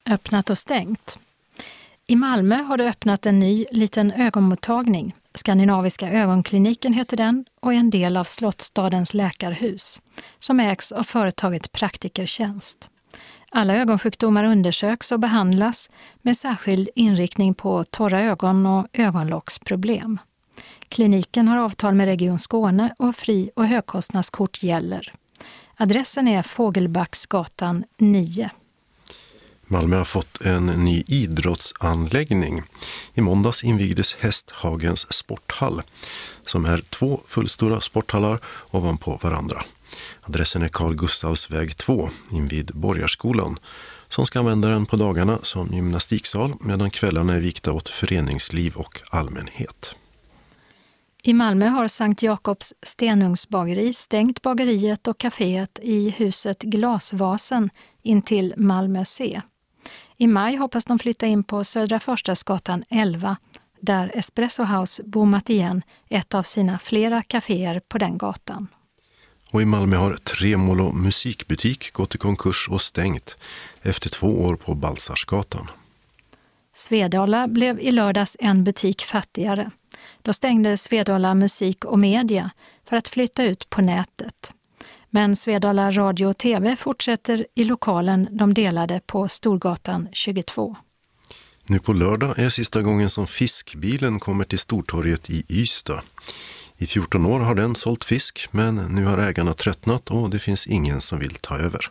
öppnat och stängt. I Malmö har det öppnat en ny liten ögonmottagning. Skandinaviska ögonkliniken heter den och är en del av Slottsstadens läkarhus, som ägs av företaget Praktikertjänst. Alla ögonsjukdomar undersöks och behandlas med särskild inriktning på torra ögon och ögonlocksproblem. Kliniken har avtal med Region Skåne och fri- och högkostnadskort gäller. Adressen är Fågelbacksgatan 9. Malmö har fått en ny idrottsanläggning. I måndags invigdes Hästhagens sporthall, som är 2 fullstora sporthallar ovanpå varandra. Adressen är Carl Gustavs väg 2 invid Borgarskolan, som ska använda den på dagarna som gymnastiksal medan kvällarna är vikta åt föreningsliv och allmänhet. I Malmö har Sankt Jakobs Stenugnsbageri stängt bageriet och kaféet i huset Glasvasen intill Malmö C. I maj hoppas de flytta in på Södra Förstadsgatan 11, där Espresso House bommat igen ett av sina flera kaféer på den gatan. Och i Malmö har Tremolo musikbutik gått i konkurs och stängt efter 2 år på Balsarsgatan. Svedala blev i lördags en butik fattigare. Då stängde Svedala musik och media för att flytta ut på nätet. Men Svedala radio och tv fortsätter i lokalen de delade på Storgatan 22. Nu på lördag är sista gången som fiskbilen kommer till Stortorget i Ystad. I 14 år har den sålt fisk, men nu har ägarna tröttnat och det finns ingen som vill ta över.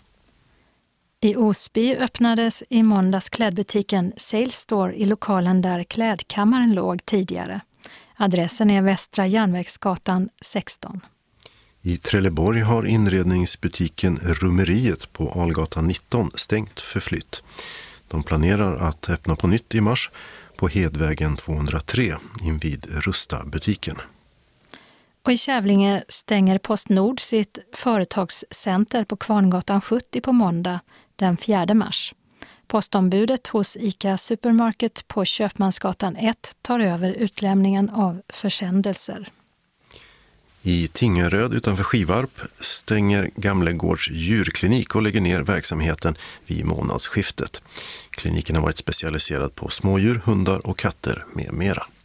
I Osby öppnades i måndags klädbutiken Sales Store i lokalen där klädkammaren låg tidigare. Adressen är Västra Järnvägsgatan 16. I Trelleborg har inredningsbutiken Rummeriet på Algatan 19 stängt för flytt. De planerar att öppna på nytt i mars på Hedvägen 203 invid Rusta-butiken. Och i Kävlinge stänger PostNord sitt företagscenter på Kvarngatan 70 på måndag den 4 mars. Postombudet hos ICA Supermarket på Köpmansgatan 1 tar över utlämningen av försändelser. I Tingeröd utanför Skivarp stänger Gamlegårds djurklinik och lägger ner verksamheten vid månadsskiftet. Kliniken har varit specialiserad på smådjur, hundar och katter med mera.